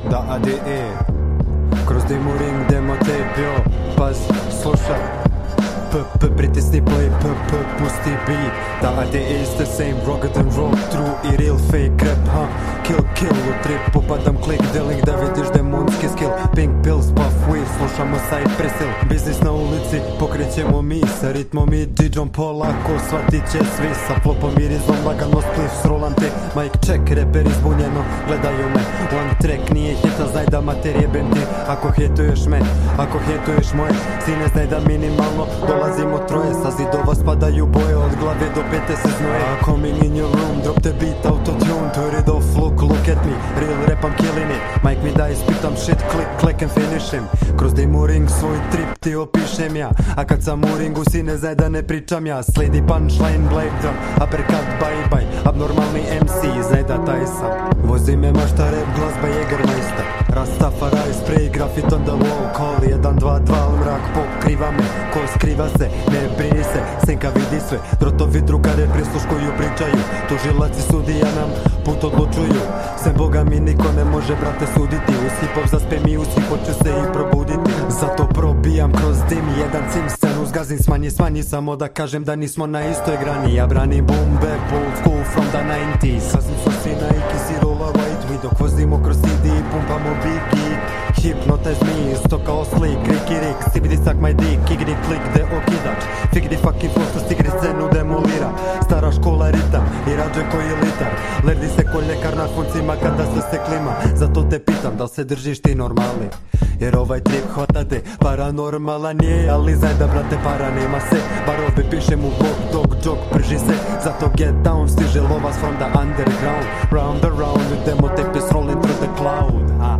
da ADE. Kroz dimu ring demo tape, jo, paz, slušaj. Pritisni play, pusti beat. Da ADE is the same, rugged and raw, true i real fake rap, huh? Kill u trip, popadam klik, deling da vidiš demonski skill. Pink pills, puff weed, slušamo side presil. Biznis na ulici, pokrećemo mi sa ritmom i DJ-om polako, shvatit će svi. Sa flopom i rizom, lagano spliff, srolam te. Mic check, reper izbunjeno, gledaju me. One track nije hita, znaj da mater jebem ti. Ako hetuješ me, ako hetuješ moje sine, znaj da minimalno dolazimo troje. Sa zidova spadaju boje, od glave do pete se znoje. Coming in your room, drop the beat, autotune, turn it off, look at me, real rap I'm killing it. Mike mi da ispitam shit, click and finish him. Kroz dimu ring svoj trip ti opišem ja. A kad sam u ringu sine znaj da ne pričam ja. Sledi punchline, black drum, uppercut, bye, abnormalni MC, znaj da taj sam. Vozi me mašta rap, glazba Jägermeister, Rastafari, spray, grafit on the wall. Call 122, mrak pokriva me, ko skriva se, ne brini se, senka vidi sve. Drotovi drugare prisluškuju, pričaju, tužilac i sudija nam put odlučuju. Sem Boga mi niko ne može, brate, suditi. Uz hip-hop zaspe mi, uz hip-hop ću se i probuditi. Zato probijam kroz dim, jedan cim scenu zgazim, smanji, samo da kažem da nismo na istoj grani. Ja branim boom bap, old school from the 90s. Kazim sosi na ikis i rolla white weed, dok vozimo kroz CD i pumpamo biggie. Hypnotize me, isto kao slik, Ricky Rick, CBD suck my dick, igri klik, de okidač. Figri fucking flow, stigri scenu demolira. Stara škola ritam i rađe koji litar. Lerdi se ko ljekar na koncima kada se klima. Zato te pitam da se držiš ti normali, jer ovaj trip hvata te paranormalan je. Ali znaj da brate para nema se, barove pišem u blog, dog, prži se. Zato get down, stiže lovas from the underground. Round the round, demo tape is rolling through the cloud, ha.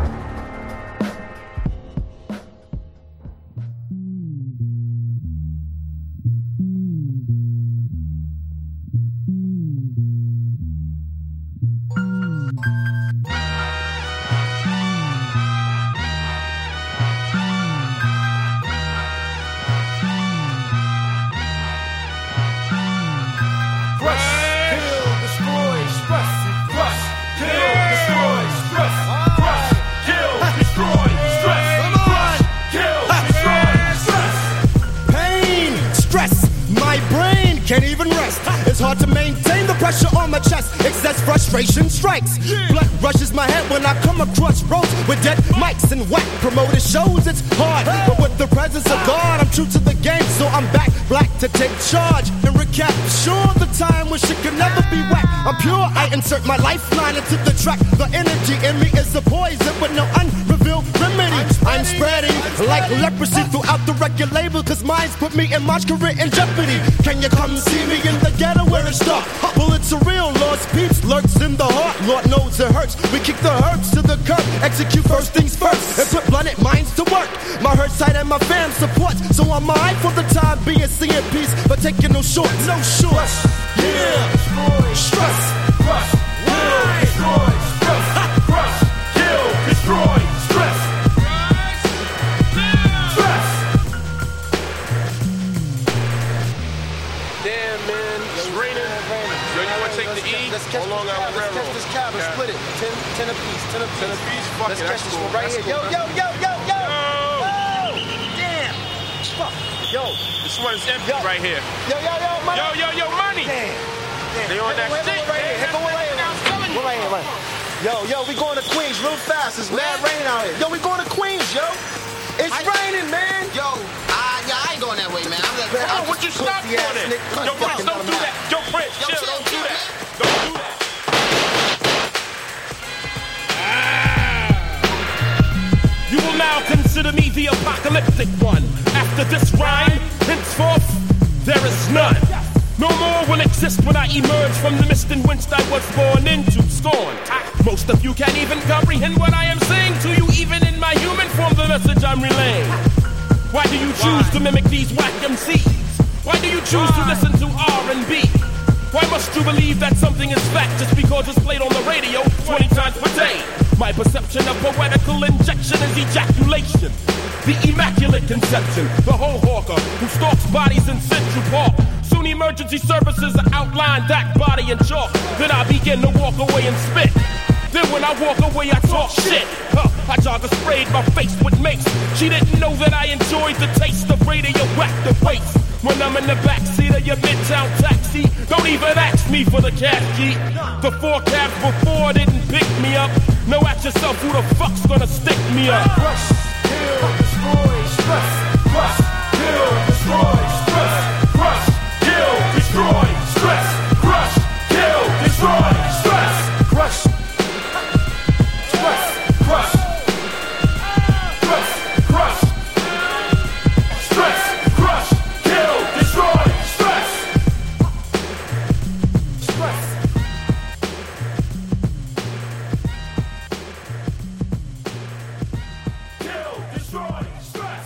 It's hard to maintain the pressure on my chest. Excess frustration strikes. Blood rushes my head when I come across roads with dead mics and whack promoted shows. It's hard, but with the presence of God, I'm true to the game, so I'm back black to take charge and recap. Sure, the time when shit can never be whack. I'm pure, I insert my lifeline into the track. The energy in me is a poison with no unrevealed remedy. I'm spreading like leprosy throughout the record label, cause mine's put me and my career in jeopardy. Can you come see me in the ghetto where it's dark? Bullets are real, lost peeps lurks in the heart. Lord knows it hurts. We kick the herbs to the curb, execute first things first, and put blunted minds to work. My hurt side and my fam support, so I'm mine for the time being, seeing peace, but taking no shorts. No shorts. Yeah. Stress. Crush. Kill. Destroy. Stress. Crush. Kill. Destroy. Stress. Stress. Damn, man. It's raining. Yo, you want to take the E? Hold on, I'll let's catch this cab and split it. 10 apiece. 10 apiece. 10 apiece? Fuck let's it, catch that's this cool. one right That's here. cool. Yo. Damn. Fuck. Yo. This one is empty right here. Yo, money. Yo, money. Damn. They on that shit. Right here. We're right here. Yo, we going to Queens real fast. It's mad rain out here. Yo, we going to Queens, yo. It's raining, man. Yo, I ain't going that way, man. Oh, would you stop doing it? Yo, Prince, don't do that. Yo, Prince, chill, don't do that. Don't do that. You will now consider me the apocalyptic one. After this rhyme, henceforth, there is none. No more will exist when I emerge from the mist in which I was born into scorn. Most of you can't even comprehend what I am saying to you, even in my human form, the message I'm relaying. Why do you choose to mimic these whack MCs? Why do you choose to listen to R&B? Why must you believe that something is fact just because it's played on the radio 20 times per day? My perception of poetical injection is ejaculation. The immaculate conception, the whole hawker who stalks bodies in Central Park. Soon emergency services outline that body in chalk. Then I begin to walk away and spit. Then when I walk away, I talk shit. I jogger sprayed my face with mace. She didn't know that I enjoyed the taste of radioactive waste. When I'm in the backseat of your midtown taxi, don't even ask me for the cash key. The 4 cabs before didn't pick me up. Know at yourself who the fuck's gonna stick me up. Crush, kill, destroy, stress. Crush, kill, destroy, stress. Crush, kill, destroy, stress. Crush, kill, destroy, stress. Crush, stress, crush, crush, stress, crush, kill, destroy, stress. Stress. Kill, destroy, stress.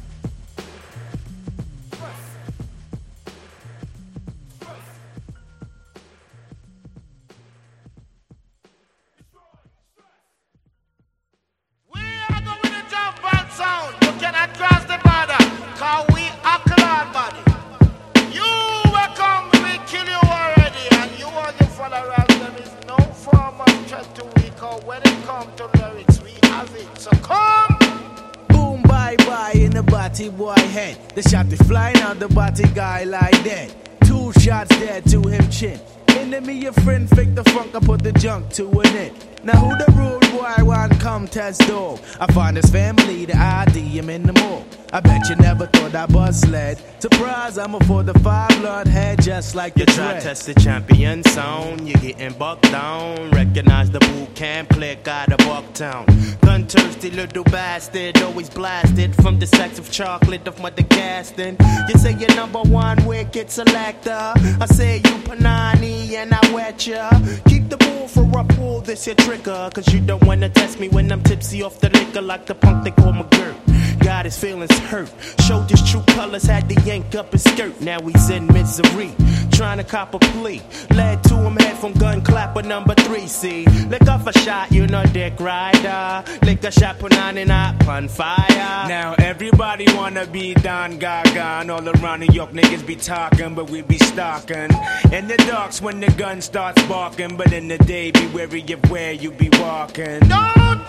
We are going to jump and sound. You cannot cross the border, cause we are clan body. You will come, we kill you already, and you and your followers, there is no form of threat to we, cause when it comes to lyrics, we have it. So come! Boom, bye-bye in the body boy head. The shot is flying out the body guy like that. 2 shots dead to him chin. Enemy your friend, fake the funk, I put the junk to an end. Now who the rude boy want come test dog? I find his family, the ID, him in the mall. I bet you never thought I bust sled. Surprise, I'm a 4-5 blood head just like you the try dread. test the champion sound, you getting bucked down. Recognize the boot camp, click out of Bucktown. Gun thirsty little bastard, always blasted from the sacks of chocolate of Mother Gaston. You say you're #1 wicked selector. I say you Panani and I wet ya. Keep the bull for I pull this your trigger. Cause you don't wanna test me when I'm tipsy off the liquor like the punk they call McGirt. Got his feelings hurt. Showed his true colors, had to yank up his skirt. Now he's in misery, trying to cop a plea. Led to him head from gun clapper #3. See, lick off a shot, you know dick rider. Lick a shot, put on and up on fire. Now everybody wanna be Don Gaga, and all around New York niggas be talking, but we be stalking. In the darks when the gun starts barking, but in the day be wary of where you be walking. Don't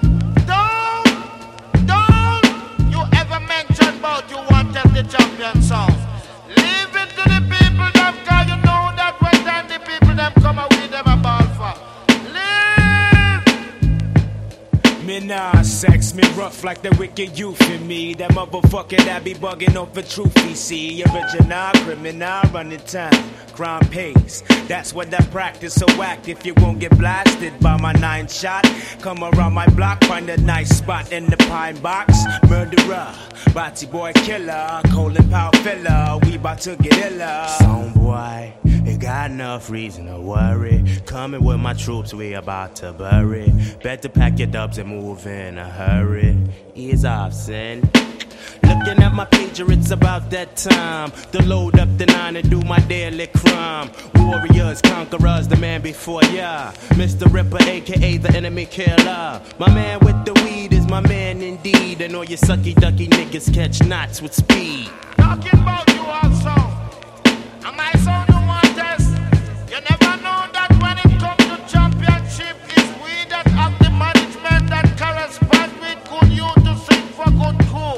you ever mention about you want to the champion sound. Leave it to the people them, cause you know that when time the people them come out with them a ball for. Leave! Me nah sex, me rough like the wicked youth in me. That motherfucker that be bugging off the truth he see. Original criminal running time, crime pays. That's what I practice, so act if you won't get blasted by my 9 shot. Come around my block, find a nice spot in the pine box. Murderer, body boy killer, colon power filler. We bout to get iller. Song boy, you got enough reason to worry. Coming with my troops, we about to bury. Better pack your dubs and move in a hurry. Ease off, son. Looking at my pager, it's about that time to load up the 9 and do my daily crime. Warriors, conquerors, the man before ya. Mr. Ripper, aka the enemy killer. My man with the weed is my man indeed. And all you sucky ducky niggas catch knots with speed. Talking about you also. Am I sound you want test? You never know that when it comes to championship, it's we that have the management that correspond with good you to sing for good crew.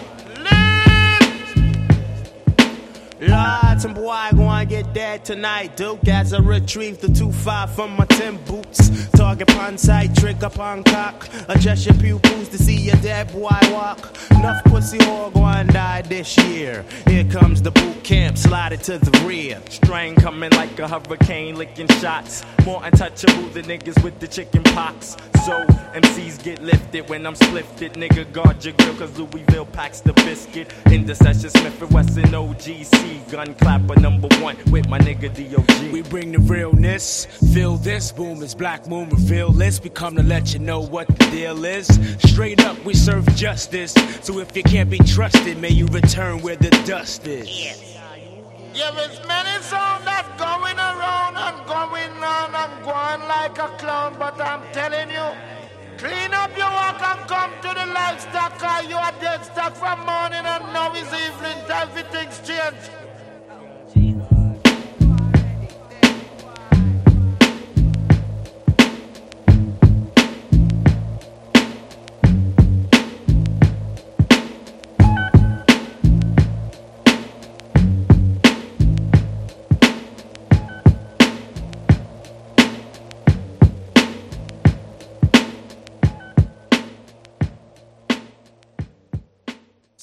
Lord, some boy gonna get dead tonight. Duke as I retrieve the 2-5 from my 10 boots. Target upon sight, trick upon cock. Adjust your pupils to see a dead boy walk. Enough pussy all gonna die this year. Here comes the boot camp, slide it to the rear. Strain coming like a hurricane, licking shots. More untouchable than niggas with the chicken pox. So MCs get lifted when I'm splifted. Nigga, guard your grill, cause Louisville packs the biscuit. Intercession, Smith & Wesson, OGC. Gun clapper #1 with my nigga D.O.G. We bring the realness, feel this, boom, it's Black Moon, reveal this. We come to let you know what the deal is. Straight up, we serve justice. So if you can't be trusted, may you return where the dust is. There is many sound that going around and going on and going like a clown, but I'm telling you, clean up your work and come to the livestock, cause you are dead stock from morning and now is evening, everything's changed.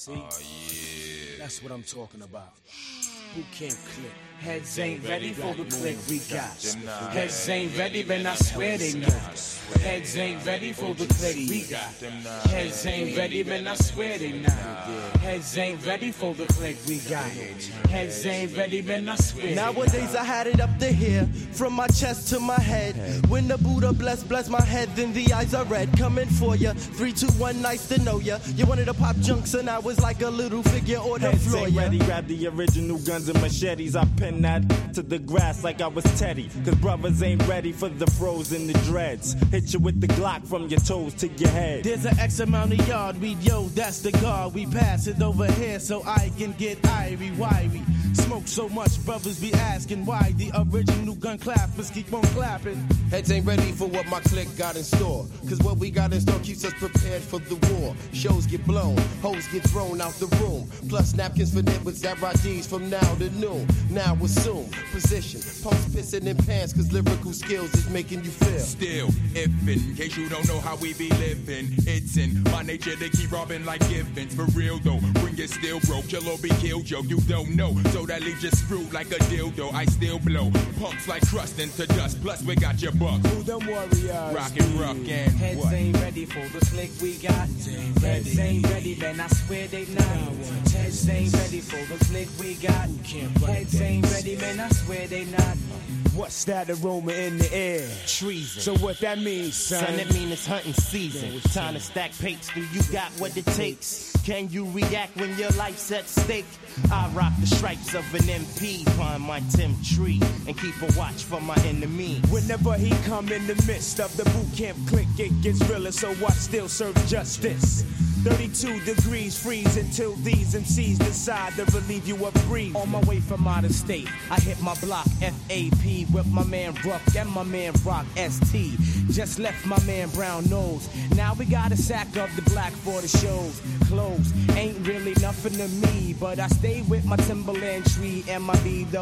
See? Oh, yeah. That's what I'm talking about. Who can't click? Heads ain't ready for the click we got. Heads ain't ready, man, I swear they not. Heads ain't ready for the click we got. Heads ain't ready, man, I swear they not. Heads ain't ready for the click we got. Heads ain't ready, man, I swear. Nowadays I had it up to here, from my chest to my head. When the Buddha bless my head, then the eyes are red. Coming for ya, 3, 2, 1, nice to know ya. You wanted to pop junks and I was like a little figure or the floor. Heads ain't ready, grab the original guns and machetes. I pin that to the grass like I was Teddy. Cause brothers ain't ready for the froze and the dreads. Hit you with the Glock from your toes to your head. There's an X amount of yard, yo, that's the guard. We pass it over here so I can get irie, wiry. Smoke so much, brothers be asking why the original gun clappers keep on clapping. Heads ain't ready for what my clique got in store. Cause what we got in store keeps us prepared for the war. Shows get blown, hoes get thrown out the room. Plus napkins for nibbles at Rajis from now to noon. Now assume position, post pissing in pants cause lyrical skills is making you feel. Still, if in case you don't know how we be living, it's in my nature to keep robbing like givens. For real though, bring it still broke, you'll all be killed, yo, you don't know. So that leaves you screwed like a dildo, I still blow. Punks like crust into dust, plus we got your buck. Who them warriors? Rockin' rock and heads what? Ain't ready for the click we got. Heads ain't ready, man, I swear they not. Heads ain't ready for the click we got. Heads ain't ready, man, I swear they not. What's that aroma in the air? Treason. So what that means, son? Son, it mean it's hunting season. Time to stack papes. Do you got what it takes? Can you react when your life's at stake? I rock the stripes of an MP, climb my Tim tree, and keep a watch for my enemy. Whenever he come in the midst of the boot camp clique, it gets realer, so I still serve justice. 32 degrees freeze until these MCs decide to relieve you of breeze. On my way from out of state, I hit my block FAP with my man Ruck and my man Rock ST. Just left my man Brown Nose. Now we got a sack of the black for the shows. Clothes ain't really nothing to me, but I stay with my Timberland tree and my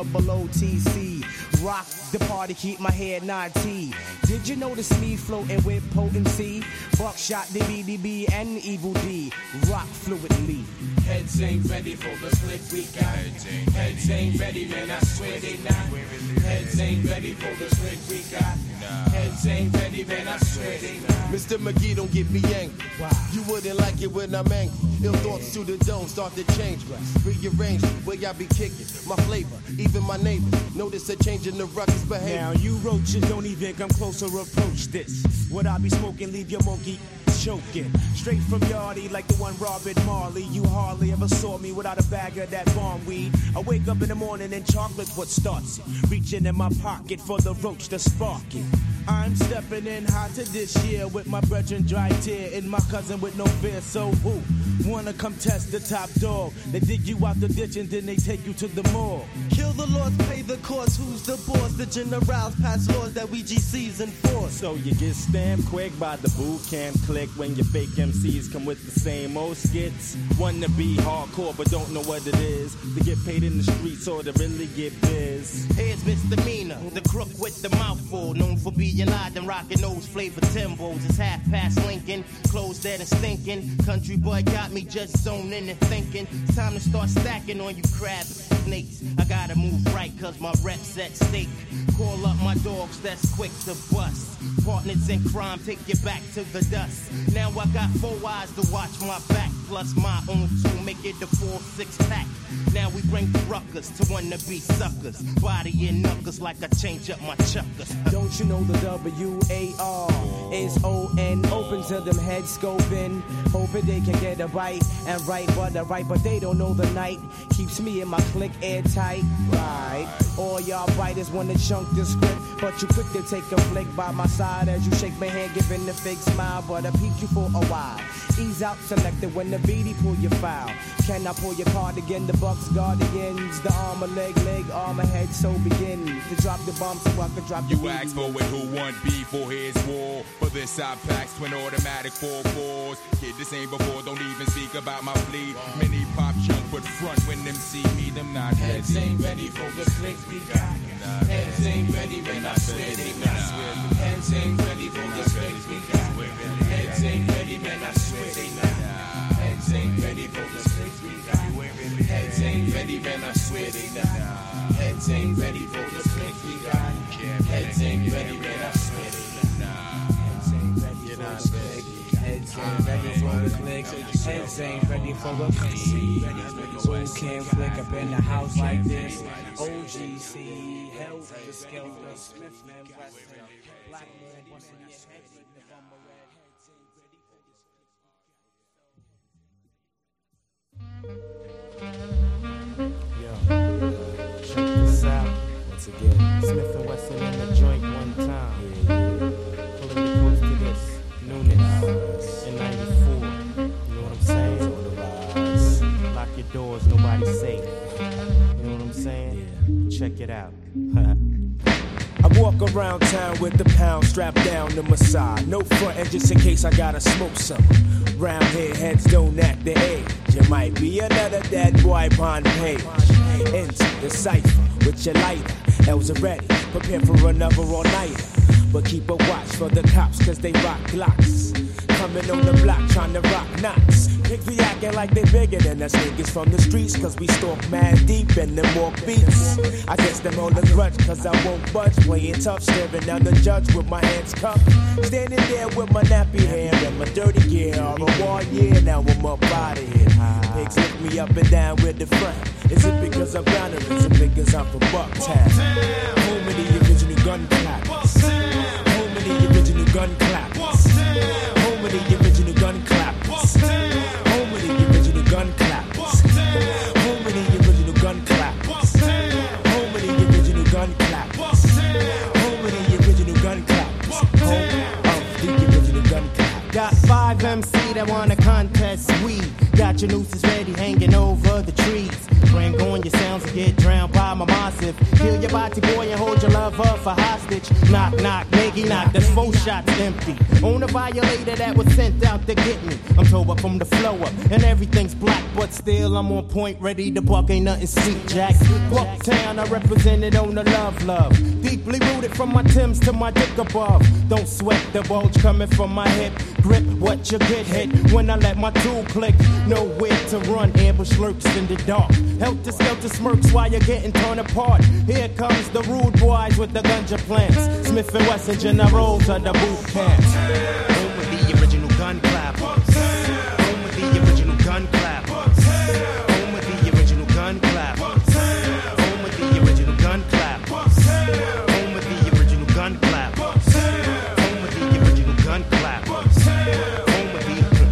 BOOTC. Rock the party, keep my head 9T. Did you notice me floating with potency? Buckshot, DBDB, and Evil D. Rock fluidly. Heads ain't ready for the click we got. Heads ain't ready, man, I swear they not. Heads ain't ready for the click we got. Heads ain't ready, man, I swear they not. Mr. McGee, don't get me angry. Wow. You wouldn't like it when I'm angry. Ill thoughts to the dome start to change. Rearrange where y'all be kicking. My flavor, even my neighbors notice a change in the ruckus behavior. Now you roaches don't even come close or approach this. What I be smoking, leave your monkey choking. Straight from Yardie like the one Robert Marley. You hardly ever saw me without a bag of that bomb weed. I wake up in the morning and chocolate's what starts it. Reaching in my pocket for the roach to spark it. I'm stepping in hot to this year with my brethren dry tear and my cousin with no fear. So who wanna come test the top dog? They dig you out the ditch and then they take you to the morgue. Kill the laws, pay the cost. Who's the boss? The generals pass laws that we GCs enforce. So you get stamped quick by the boot camp click when your fake MCs come with the same old skits. Wanna be hardcore but don't know what it is. To get paid in the streets or to really get biz. Here's misdemeanor, the crook with the mouthful, known for being loud and rocking those flavor Timbos. It's half past Lincoln, clothes dead and stinking. Country boy got me just zoning and thinking. It's time to start stacking on you crab snakes. I gotta move right cause my rep's at stake. Call up my dogs that's quick to bust. Partners in crime, take you back to the dust. Now I got 4 eyes to watch my back, plus my own 2, make it the 4-6 pack. Now we bring the ruckus to wanna be suckers. Body and knuckles like I change up my chuckers. Don't you know the WAR is ON? Open to them head scoping, hoping they can get a bite and right but they don't know the night keeps me and my clique airtight. Right, all y'all biters wanna chunk the script, but you quick to take a flick by my side as you shake my hand, giving the fake smile. But I peek you for a while. Ease out, selected when the BD pull your file. Can I pull your card again? The Bucks guardians, the armor leg, armor head. So begin to drop the bomb so I can drop the You asked for it, who won beef for his war? For this side packs, twin automatic 4-4s. Kid, this ain't before, don't even speak about my fleet. Mini pop chunk, but front when them see me, them not ready. Heads ain't ready for the click we got. Heads ain't ready, man, I swear they not. Heads ain't ready for the click we got. Heads ain't ready, man, I swear they not. Heads ain't ready for the click we got. Heads ain't ready for the click we got. Heads ain't ready, man, I swear they Heads ain't ready for the click. Heads ain't ready for the click. Heads ain't ready for the click. Who can flick up in the house like this? OGC, Helter Skelter, Smith and Wesson, Black man, what's in your head? Yo, check this out. Once again, Smith and Wesson in the joint one time. Pulling the coast to this newness in 94. You know what I'm saying? Lock your doors, nobody's safe. You know what I'm saying? Check it out. I walk around town with the pound strapped down to my side. No front end just in case I gotta smoke some. Round here, heads don't act the age. You might be another dead boy upon page. Into the cipher with your lighter. L's are ready, prepare for another all-nighter. But keep a watch for the cops, cause they rock glocks. Coming on the block trying to rock knots. Pigs be acting like they bigger than us niggas from the streets, cause we stalk mad deep and them walk beats. I guess them all a grudge, cause I won't budge. Playing tough, staring down the judge with my hands cupped. Standing there with my nappy hair and my dirty gear. All the war, yeah, now I'm up out of here. Pigs lift me up and down with the front. Is it because I'm down or is it because I'm from Bucktown? Home of the original gun clappers. Home of the original gun clappers. Home of the original gun clappers. Home of the original gun clappers. Home of the original gun clappers. Home of the original gun clappers. Home of the original gun clappers. Home of the original gun clappers. Got 5 MC that wanna contest. We got your nooses ready hanging over the trees. Bring on your sounds and get drowned by my massive. Kill your body boy and hold your lover for hostage. Knock, knock, nigga, knock, that's 4 shots empty. On a violator that was sent out to get me. I'm told up from the flow up, and everything's black, but still I'm on point, ready to buck, ain't nothing sweet, Jack. Bucktown, I represented on the love. Deeply rooted from my Timbs to my dick above. Don't sweat the bulge coming from my hip. Grip what you get hit when I let my tool click. Nowhere to run, ambush lurks in the dark. Helter skelter smirks while you're getting torn apart. Here comes the rude boys with the ganja plants. Smith and Wesson generals of the boot camps. Home with the original gun clappers. Home with the original gun clappers. Home with the original gun clappers. Home with the original gun clappers. Home with the original gun clappers. Home with the original gun clappers. Home with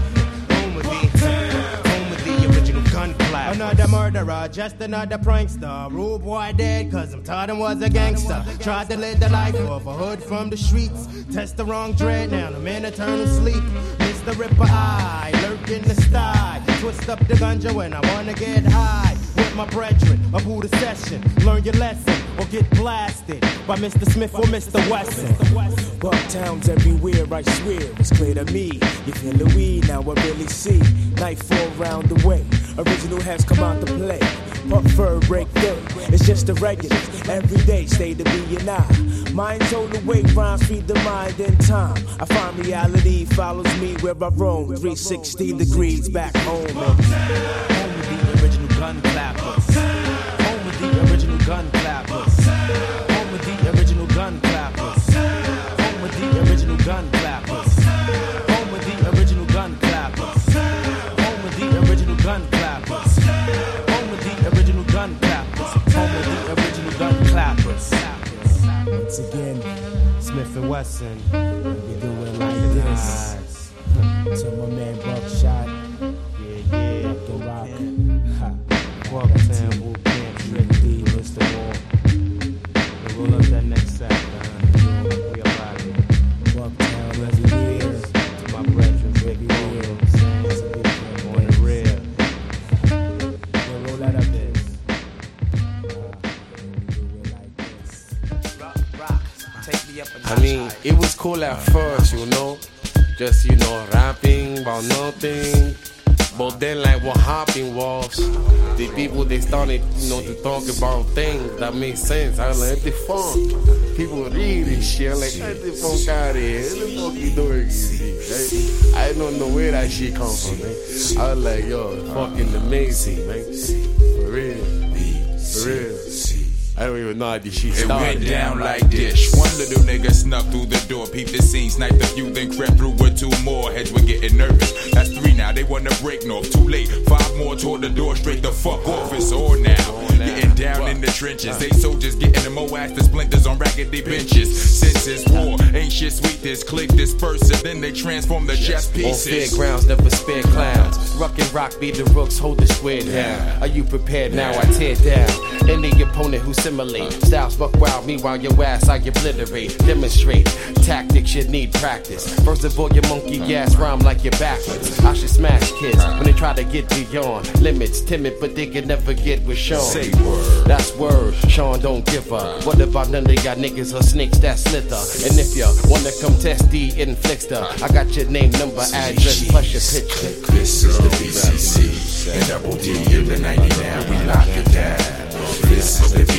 the original gun clappers. Another murderer, just another prankster. Rude boy dead, cause I'm taught him was a gangster. Tried to live the life of a hood from the streets. Test the wrong dread, now I'm in eternal sleep. Mr. Ripper Eye, lurk in the sty. Twist up the ganja when I wanna get high. With my brethren, a Buddha session. Learn your lesson or get blasted by Mr. Smith or Mr. Wesson. Bucktown's everywhere, I swear, it's clear to me. You feel the weed, now I really see. Nightfall round the way, original has come out to play. But fur break through, it's just the regulars. Every day, stay to be and I. Mind told away, rhymes feed the mind in time. I find reality follows me where I roam. 360 degrees back home. Home with the original gun clappers. Home with the original gun clappers. Home with the original gun clappers. Home with the original gun clappers. Home with the original gun clappers. Home with the original gun clappers. Home with the original gun clappers. Home with the original gun clappers. Once again, Smith and Wesson, we do it like this. To my man Buckshot, yeah, rock and rock. Bucktown, Boot Camp, Trick D, Mr. Wall. We'll roll up that next sack, man. We up out of here. Bucktown, every year. To my brethren, every year. On the real. We'll roll that up there. I mean, it was cool at first, you know. Just, you know, rapping about nothing. But then, like, what happened was the people, they started, you know, to talk about things that made sense. I was like, what the fuck? People read this shit. Like, get the fuck out of here. What the fuck you doing? I don't know where that shit comes from, man. I was like, yo, it's fucking amazing, man. For real. For real. I don't even know how this shit It started. went down like this. One little nigga snuck through the door, peeped the scene, sniped a few, then crept through with 2 more. Heads were getting nervous. That's 3 now, they wanna break north. Too late, 5 more toward the door, straight the fuck off. It's all now. Getting down in the trenches. They soldiers getting the moass, the splinters on raggedy benches. Since it's war, ain't shit sweet. This click disperse it, then they transform the chess pieces. On fairgrounds, never spare clowns. Ruck and rock, be the rooks, hold the square down. Are you prepared now? I tear down any opponent who simulate styles buck wild. Meanwhile, your ass I obliterate. Demonstrate tactics you need practice. First of all, your monkey gas rhyme like you're backwards. I should smash kids when they try to get beyond limits. Timid, but they can never get with Sean. Say word. That's word. Sean don't give up. What about none of y'all niggas or snakes that slither? And if you wanna come test the inflictor, I got your name, number, address, plus your picture. This is the BCC and Double D in the 90 now. We lock it down. This is the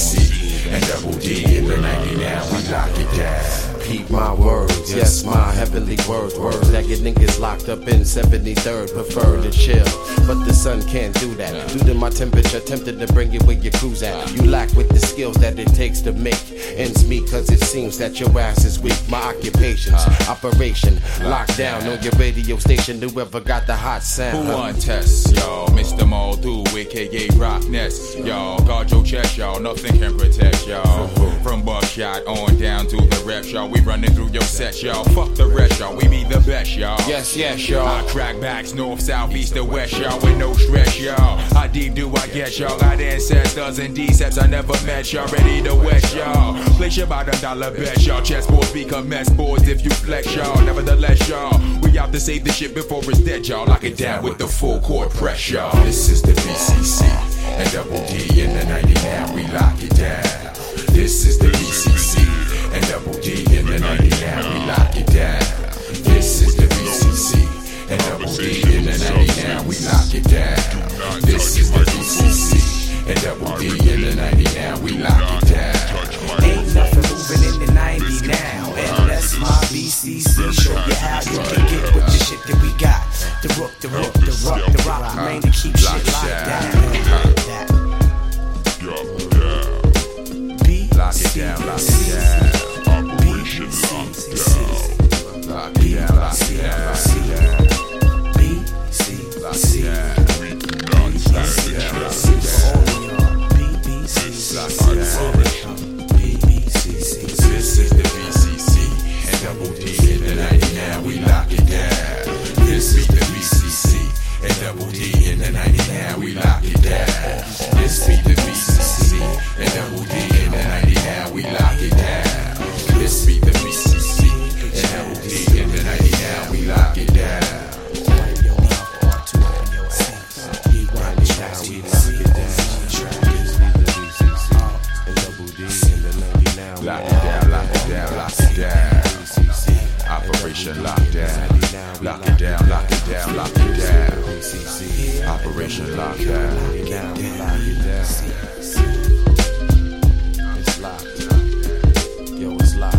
BCC and Double D in the 90 now. We lock it down. Keep my words, yes, my heavenly words. Words that get niggas locked up in 73rd. Prefer to chill, but the sun can't do that. Due to my temperature, tempted to bring it where your crew's at. You lack with the skills that it takes to make ends meet, cause it seems that your ass is weak. My occupation's operation, locked down on your radio station. Whoever got the hot sound. Who on test, y'all? Mr. Moldu, aka Rock Nest, y'all. Guard your chest, y'all. Nothing can protect y'all. From buckshot on down to the rep, y'all. We running through your set, y'all. Fuck the rest, y'all. We be the best, y'all. Yes, yes, y'all. I crack backs, north, south, east, and west, y'all. With no stress, y'all. How deep do I get, y'all? Got ancestors and decepts I never met, y'all. Ready to west, y'all. Place your bottom dollar bet, y'all. Chessboards become mess boards if you flex, y'all. Nevertheless, y'all. We out to save the shit before it's dead, y'all. Lock it down with the full court press, y'all. This is the BCC and Double D in the 90 now. We lock it down. This is the BCC and Double D in the 90 now. We lock it down. This is the BCC and Double D in the 90 now. We lock it down. This is the BCC and Double D in the 90 now. We lock it down. Ain't nothing moving in the 90 now. Unless my BCC show you how you can get with the shit that we got. The rook, the rook, the rock, the rock, the main to keep shit locked down. Lock it down, lock it down. Operation Lockdown. Lock it down, lock it down, lock it down. BCC. Lock it down. We do not stand a chance. Lock it down. This is the BCC and Double D in the 90 now. We lock it down. This is the BCC and Double D in the 90 now. We lock it down. This is the BCC and Double D in the 90 now. We lock it down. This be the BCC and Double D in the 90 now. We lock it down. Lock it down, lock it down, lock it down. Operation Lockdown. Lock it down, lock it down, lock it down. Operation Lockdown. Lock it down. It's locked. Yo, it's locked.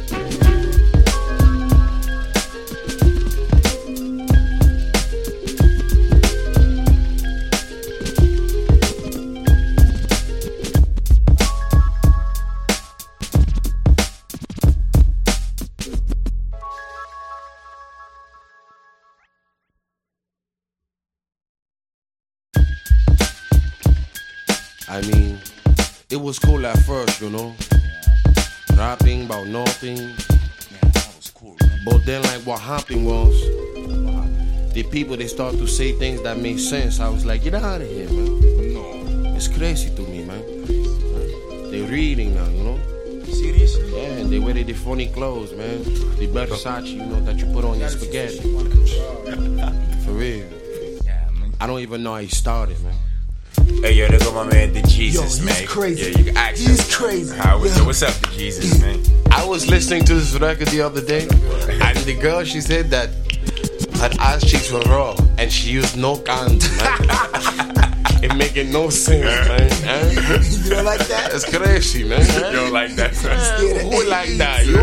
I mean, it was cool at first, you know. Rapping about nothing. But then, like, what happened was, the people, they start to say things that make sense. I was like, get out of here, man. No. It's crazy to me, man. They're reading now, you know. Seriously? Yeah, and they wear the funny clothes, man. The Versace, you know, that you put on your spaghetti. For real. I don't even know how he started, man. Hey, yo, there go my man, the Jesus, man. He's crazy. Yeah, you can ask him. He's crazy. Yo, what's up, the Jesus, man? I was listening to this record the other day, and the girl, she said that her ass cheeks were raw, and she used no condoms, man. It making no sense, man. You don't like that? It's crazy, man. You don't like that? Who like that? You?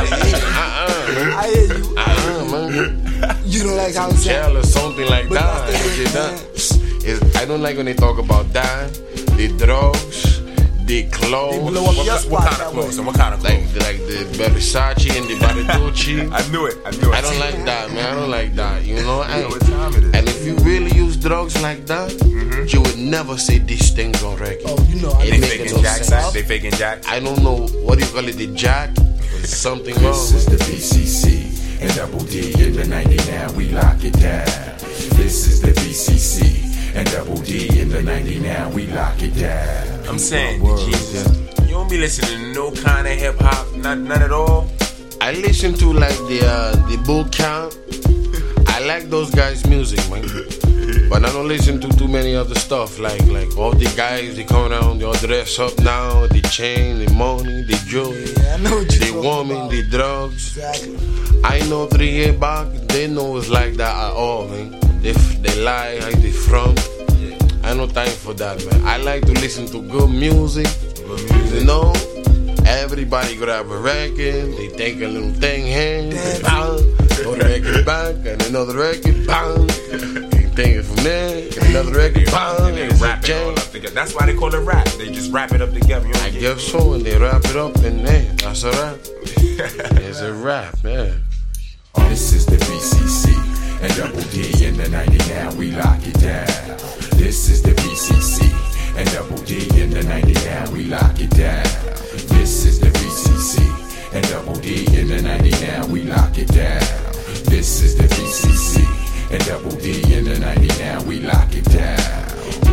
I hear you. Man. You don't like how it Jail or sounds? something like But that. I don't like when they talk about that, the drugs, they clothes. They blow up your spot. What kind of clothes? And what kind of clothes? Like the Versace and the Bariducci. I knew it. I don't like that, man. I don't like that. You know what time it is. And if you really use drugs like that, you would never say these things on record. Oh, you know, they faking Jack. They faking Jack. I don't know what do you call it, the Jack. There's something wrong. This is the BCC and Double D in the 90 now. We lock it down. This is the BCC. And Double D in the 90 now, we lock it down. I'm saying, Jesus, you don't be listening to no kind of hip hop, none at all. I listen to like the Boot Camp. I like those guys' music, man. But I don't listen to too many other stuff. Like all the guys, they come around, they all dress up now, the chain, the money, the jewelry, the woman, the drugs. Exactly. I know 3 years back, they know it's like that at all, man. They lie, how they front. I no time for that, man. I like to listen to good music. You know, everybody grab a record, they take a little thing hand, bang, go the record back, and another record, bang. They take it from there, get another record, bang, and rap it all up together. That's why they call it rap. They just wrap it up together. You know, I guess so, and they wrap it up, and there, that's a rap. It's a rap, man. This is the BCC and Double D in the 90 now, we lock it down. This is the BCC and Double D in the 90 now, we lock it down. This is the BCC and Double D in the 90 now, we lock it down. This is the BCC and Double D in the 90 now, we lock it down.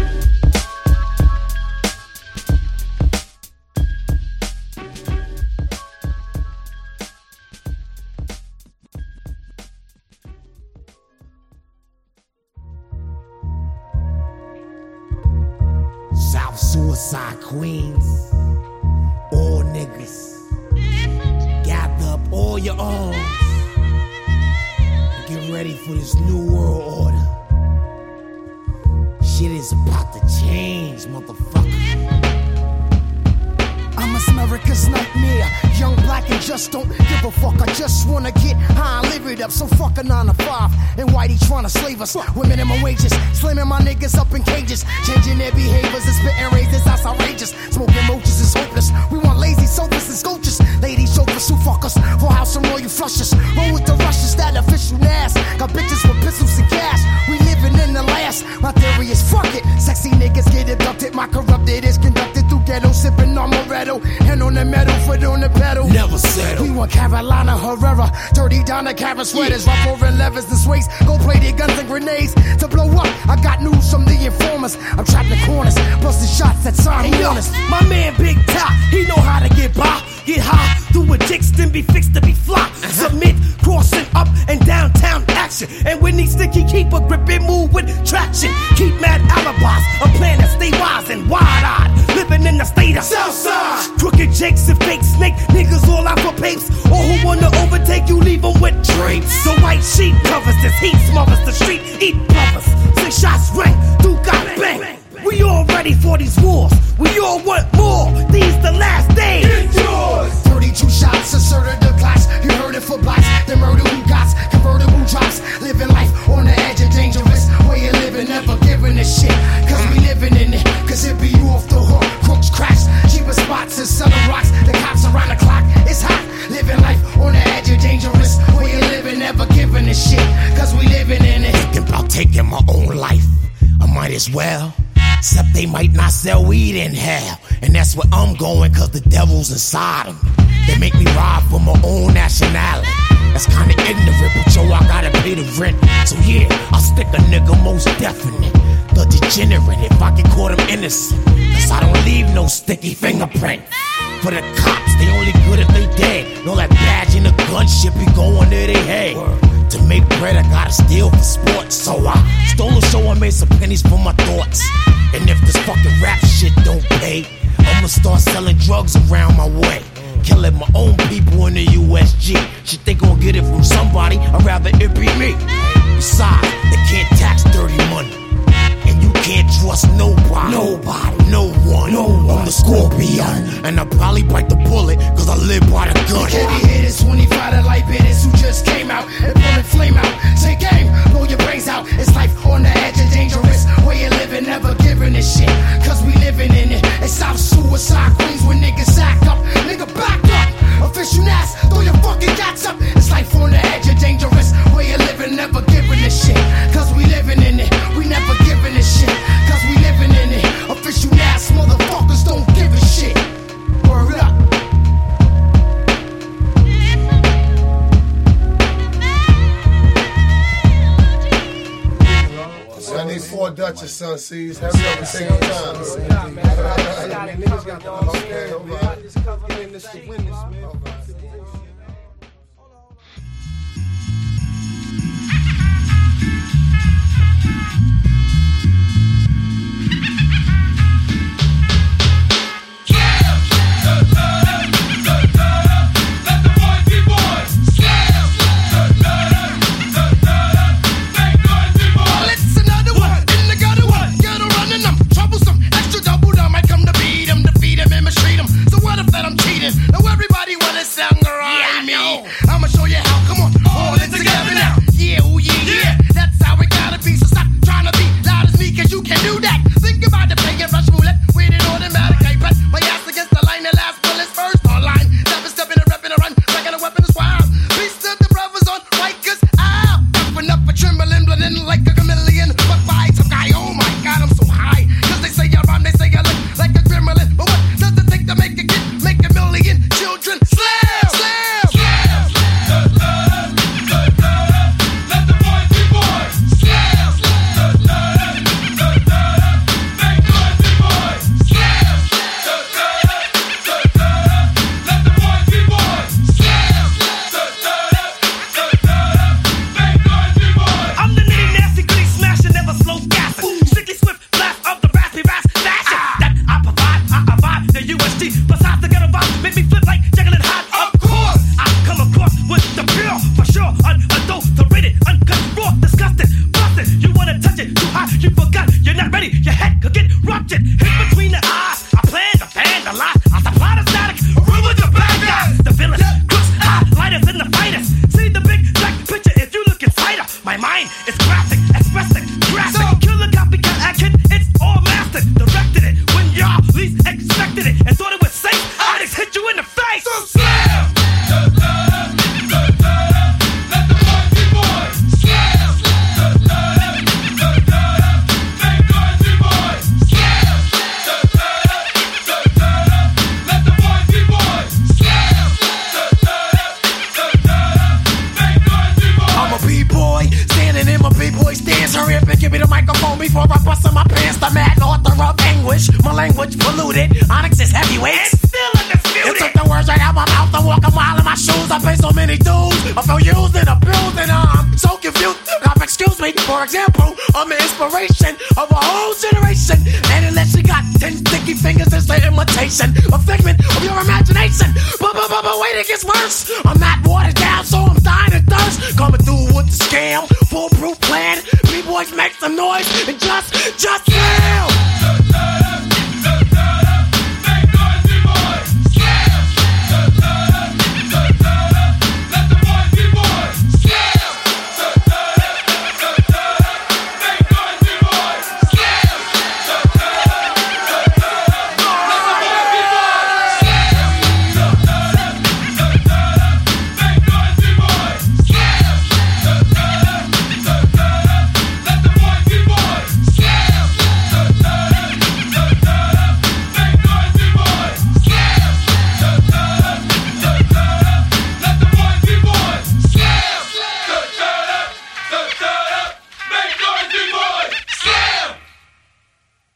South Suicide Queens, all niggas, gather up all your arms and get ready for this new world order. Shit is about to change, motherfucker. I'm America's nightmare, young, black, and just don't give a fuck. I just wanna get high and live it up. So fuck a 9 to 5 and whitey trying to slave us with minimum wages, slamming my niggas up in cages, changing their behaviors and spitting razors. That's outrageous. Smoking roaches is hopeless. We want lazy sofas and sculptures, ladies chauffeurs who fuck us for house and royal flushes. Roll with the rushes, that official ass. Got bitches with pistols and cash. We living in the last. My theory is fuck it. Sexy niggas get abducted. My corrupted is conducted through ghetto, sipping Amaretto. Hand on the metal, foot on the pedal. Never settle. We want Carolina Herrera, dirty down the cabin sweaters, rough over levers and sways, gold plated guns and grenades to blow up. I got news from the informers. I'm trapped in corners, busting shots at Simon Jonas. My man Big Top, he know how to get by, get high, do a dicks, then be fixed to be fly. Submit, crossing up and downtown action. And when he sticky, keep a grip and move with traction. Keep mad alibis, a plan that stay wise and wide-eyed. Living in the state of Southside. Crooked jakes and fake snake niggas all out for papes. Or who wanna overtake you, leave them with drapes. The white sheet covers this heat, smothers the street, eat brothers. 6 shots ring, Duke got bang. We all ready for these wars. We all want more. These the last days. Get yours. 32 shots, asserted the class. You heard it for blacks. The murder who got convertible drops. Living life on the edge of dangerous. Way of living, never giving a shit. Cause we living in it. Cause it be you off the hook. Crooks crash. Cheapest spots and selling rocks. The cops around the clock. It's hot. Living life on the edge of dangerous. Way of living, never giving a shit. Cause we living in it. Thinking about taking my own life. I might as well. Except they might not sell weed in hell. And that's where I'm going, cause the devil's inside them. They make me rob for my own nationality. That's kinda ignorant, but yo, I gotta pay the rent. So yeah, I'll stick a nigga most definite. The degenerate, if I get caught, I'm innocent. Cause I don't leave no sticky fingerprint. For the cops, they only good if they dead. Know that badge and the gun shit be going to their head. To make bread, I gotta steal for sports. So I stole a show and made some pennies for my thoughts. And if this fucking rap shit don't pay, I'ma start selling drugs around my way. Killing my own people in the USG. Shit, they gon' get it from somebody, I'd rather it be me. Besides, they can't tax dirty money. And you can't trust nobody. No one. I'm the Scorpion. And I probably bite the bullet, cause I live by the gun. Heavy hitters, 25 to light bitters who just came out and pulling flame out. Take aim, blow your brains out. It's life on the edge of dangerous. Way of living, never giving a shit. Cause we living in it. It's South Suicide. Homicide queens when niggas act up. Nigga, back up. Official ass, throw your fucking gats up. It's life on the edge of dangerous. Way you living, never giving a shit. Cause we living in it. We never giving a shit. Cause we living in it. Official ass motherfuckers don't give a shit. Word up. 74 Dutchess, son, sees. Hurry up and take your time. Niggas got the okay, a figment of your imagination. But wait, it gets worse. I'm not watered down, so I'm dying of thirst. Coming through with the scam, foolproof plan. B-boys make some noise and just yell.